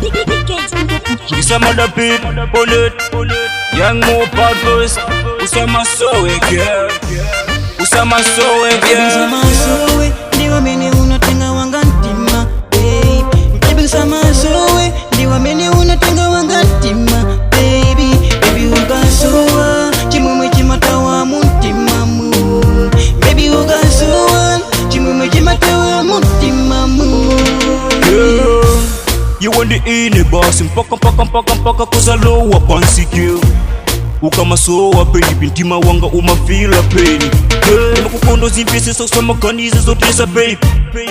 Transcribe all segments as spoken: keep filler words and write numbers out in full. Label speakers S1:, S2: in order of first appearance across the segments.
S1: With some other people, bullet, young more bad boys. Usama sowe girl, usama sowe girl.
S2: Usama sowe, ndiwa mene unatenga wangantima, baby. Baby usama sowe, ndiwa mene unatenga wangantima, baby. Baby ugasowa, chimumwe chimatawa muntima mu. Baby ugasowa, chimumwe chimatawa muntima mu.
S1: You want the in boss, mpaka mpaka mpaka mpaka kuzalowa pansi girl. Ukama sowa baby, ntima wanga umafila peni. Nima kukondo zimpese sosa makanizi zotesa baby.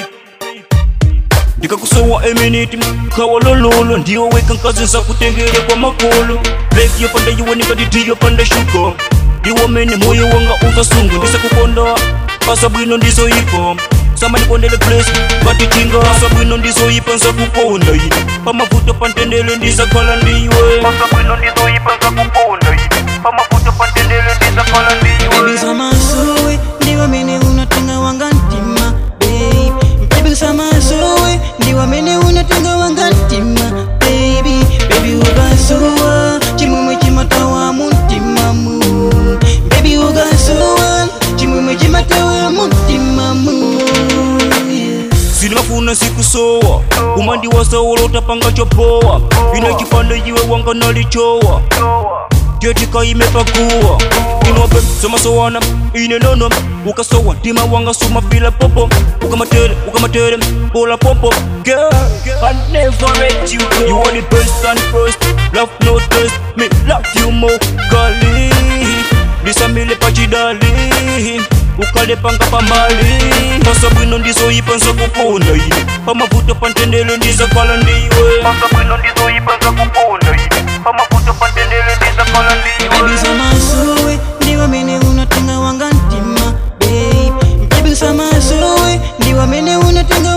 S1: Dika kusowa eminiti, kawalololo. Ndiyo weka nkazi nsa kutengere kwa makolo. Black yo panda yuwa nika diti yo panda shuko. Diwa mene moyo wanga ukasungu. Ndisa kukonda, pasa bwino ndiso hipo. Sama nikondele place, bati chinga. Pasa bwino ndiso hipo nsa kukonda yi. Pama vuto pantendele ndisa kala ndiwe. Pasa bwino ndiso hipo nsa kukonda yi. Pama vuto pantendele ndisa kala ndiwe.
S2: Baby usama sowe, ndiwa mene unatenga wangantima, baby. Baby usama sowe, ndiwa mene unatenga wangantima, baby. Baby ugasowa, chimumwe chimatawa muntima mu. Baby ugasowa, chimumwe chimatawa muntima mu.
S1: Sinafuna siku sowa, umandi wa sawo utapanga chopoa. Ina kipande jiwe wanga nalichowa, jetika imepakuwa. Inope, soma sowana, ine nono. Ukasowa, tima wanga suma fila popo. Ukamatere, ukamatere, pola popo. Girl, I never let you go. You are the best and first, love no test. Me love you more, kali. Disa mile pachidali, ukale panga pambali. Pasa bwino ndiso ipa nsa kukonda yi. Pama vuto pantendele ndisa kala ndiwe. Pasa bwino ndiso ipa nsa kukonda yi. Pama vuto pantendele ndisa kala ndiwe.
S2: Baby usama sowe, ndiwa mene unatenga wangantima, baby. Baby usama sowe, ndiwa mene unatenga